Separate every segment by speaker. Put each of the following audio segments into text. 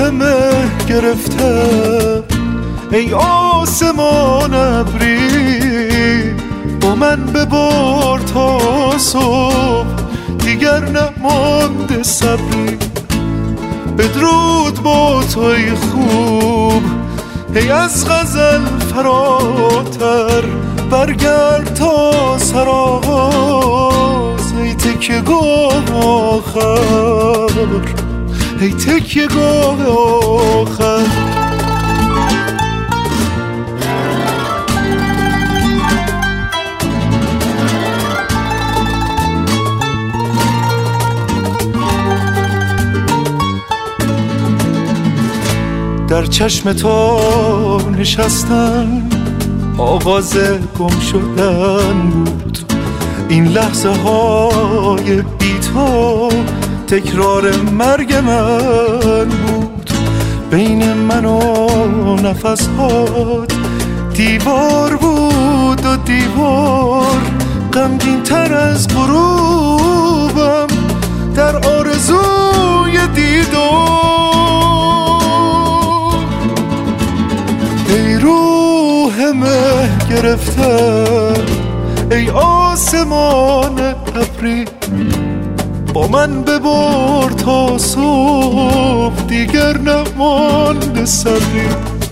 Speaker 1: روح مه گرفته ای آسمان ابری، با من ببار تا صبح دیگر نمانده صبری. بدرود با توی خوب ای از غزل فراتر، برگرد تا سرآغاز ای تکیه گاه آخر، ای تکیه گاه آخر. در چشم تو نشستن آغاز گم شدن بود، این لحظه های بی تو تکرار مرگ من بود. بین من و نفس هات دیوار بود و دیوار غمگین تر از غروبم در آرزوی دیدار. ای روح مه گرفته ای آسمان ابری، با من ببار تا صبح دیگر نمانده صبری.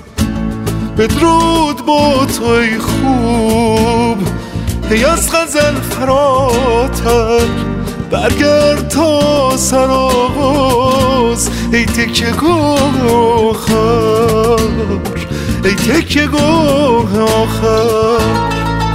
Speaker 1: بدرود با توی خوب ای از غزل فراتر، برگرد تا سرآغاز ای تکیه گاه آخر، ای تکیه گاه آخر.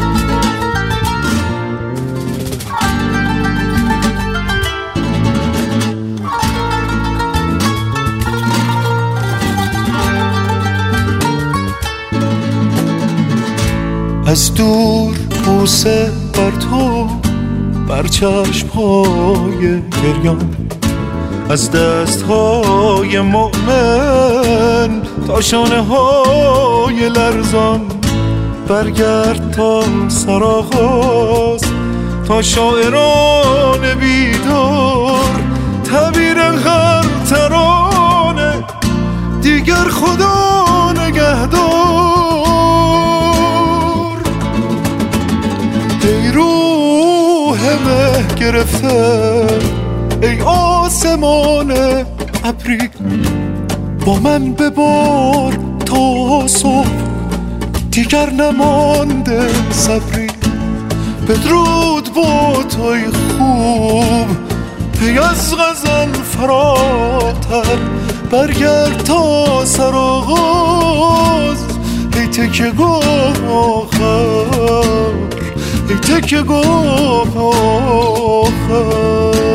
Speaker 1: از دور بوسه بر تو، بر چشم‌های گریان، از دست‌های مؤمن تا شانه‌های لرزان. برگرد تا سرآغاز تا شاعران بیدار، تعبیر هر ترانه دیگر خدا نگهدار. ای روح مه گرفته ای آسمان ابری، با من ببار تا صبح دیگر نمانده صبری. بدرود با توی خوب ای از غزل فراتر، برگرد تا سرآغاز ای تکیه گاه آخر، ای تکیه گاه آخر.